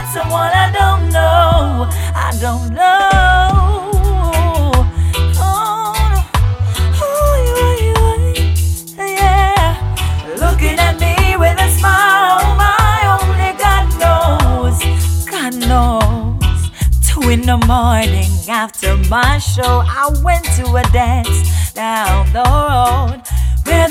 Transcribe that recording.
someone I don't know. I don't know. Yeah. Looking at me with a smile, my only God knows. 2 in the morning after my show, I went to a dance down the road.